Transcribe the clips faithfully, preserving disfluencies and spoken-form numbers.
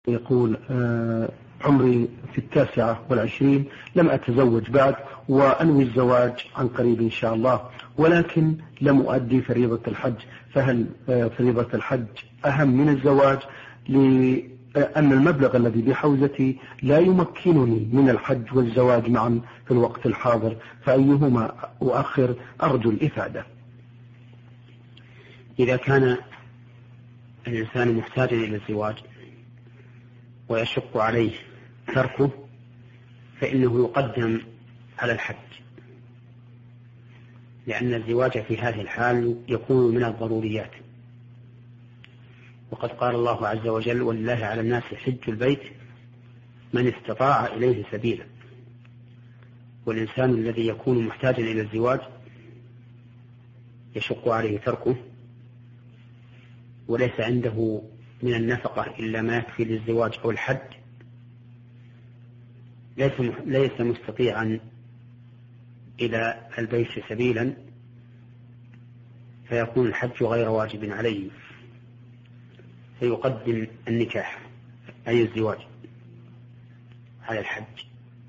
يقول آه عمري في التاسعة والعشرين، لم أتزوج بعد وأنوي الزواج عن قريب إن شاء الله، ولكن لم أؤدي فريضة الحج، فهل آه فريضة الحج أهم من الزواج؟ لأن المبلغ الذي بحوزتي لا يمكنني من الحج والزواج معا في الوقت الحاضر، فأيهما أؤخر؟ أرجو الإفادة. إذا كان الإنسان محتاجا إلى الزواج ويشق عليه تركه فإنه يقدم على الحج، لأن الزواج في هذه الحال يكون من الضروريات، وقد قال الله عز وجل: ولله على الناس حج البيت من استطاع إليه سبيلا. والإنسان الذي يكون محتاجا إلى الزواج يشق عليه تركه وليس عنده من النفقة إلا ما يكفي للزواج أو الحج، ليس ليس مستطيعا إلى البيت سبيلا، فيكون الحج غير واجب عليه، فيقدم النكاح أي الزواج على الحج.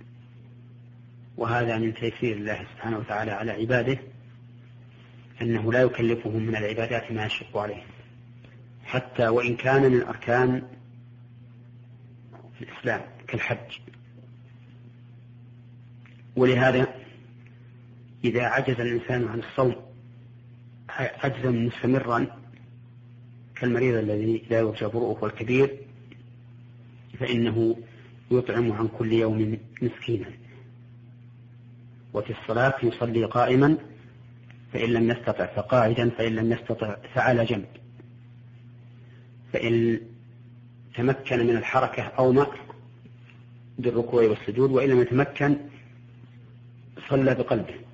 وهذا من تيسير الله سبحانه وتعالى على عباده، أنه لا يكلفهم من العبادات ما يشق عليه، حتى وإن كان من أركان الإسلام كالحج. ولهذا إذا عجز الإنسان عن الصوم عجزا مستمرا كالمريض الذي لا يرجى برؤه والكبير، فإنه يطعم عن كل يوم مسكينا. وفي الصلاة يصلي قائما، فإن لم يستطع فقاعدا، فإن لم يستطع فعلى جنب، فإن تمكن من الحركة أومأ بالركوع والسجود، وإن لم يتمكن صلى بقلبه.